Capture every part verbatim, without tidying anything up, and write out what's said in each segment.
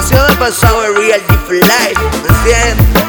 Demasiado pesado el Real G for Life, ¿me entiendes?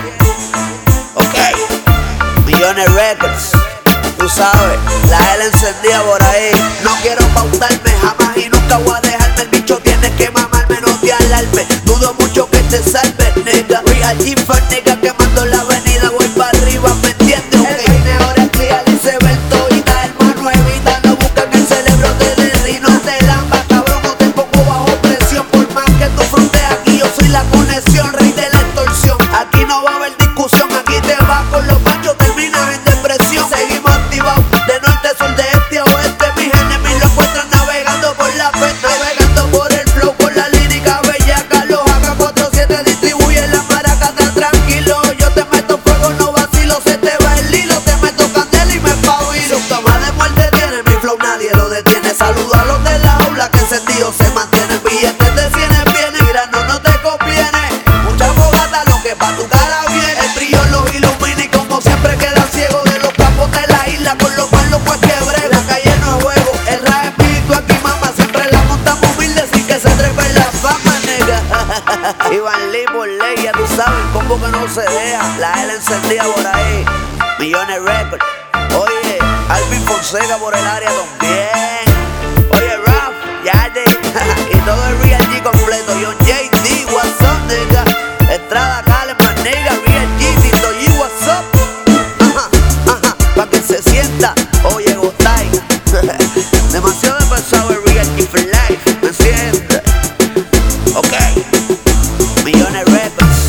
Ok, Millones Records, tú sabes, la L encendida por ahí. No quiero pautarme jamás y nunca voy a dejarme. El bicho tiene que mamarme, no te alarme. Dudo mucho que te salves, nigga. Real G for nigga, quemando la avenida, voy para arriba, ¿me entiendes? Okay. El peine ahora es clear y se ve el toita, hermano, evita, no buscan el cerebro de derri, no te lamba, cabrón, no te pongo bajo presión. Por más que tú frontes aquí, yo soy la conexión, rey de la extorsión. Aquí no va a haber discusión, aquí te vas con los machos, terminas en depresión. Seguimos activados, de norte, sur, de este a oeste. Mis enemigos lo encuentran navegando por la fe, navegando por el flow, por la lírica bellaca. Los A K cuarenta y siete distribuyen la maraca, tan tranquilo. Yo te meto fuego, no vacilo, se te va el hilo. Te meto candela y me espabilo. Su toma de muerte tiene mi flow, nadie lo detiene. Saludo a los de la aula que encendidos se mantienen. Billetes de cienes vienen, mira, no, no te conviene. Mucha fogata, lo que pa' tu cara viene. El brillo los ilumina y como siempre queda ciego de los campos de la isla. Con los malos pues que breve, la calle no es juego. El rap espíritu aquí mama, siempre la montamos humilde sin que se trepe la fama, nega. Iván Lee por ley, ya tú sabes, el combo que no se deja. La L encendida por ahí, Millones Records. Oye, Alvin Fonseca por el área también. Oye, Rap, Yade y todo el Real G completo. John J D, what's up, nigga. Estrada, Kaleman, nigga, Real G, Tito G, what's up. Ajá, ajá, pa' que se sienta. Oye, Gotay. Demasiado pesado el Real G for Life, ¿me entiendes? Ok, Millones Records.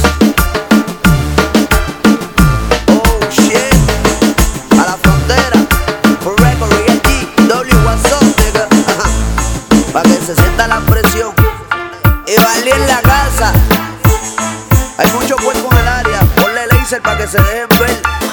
Oh shit, a la frontera, for record, Real G, W, what's up, nigga. Ajá, pa' que se sienta la presión. Iván Lee en la casa. Hay mucho cuerpo en el área, ponle laser pa' que se dejen ver.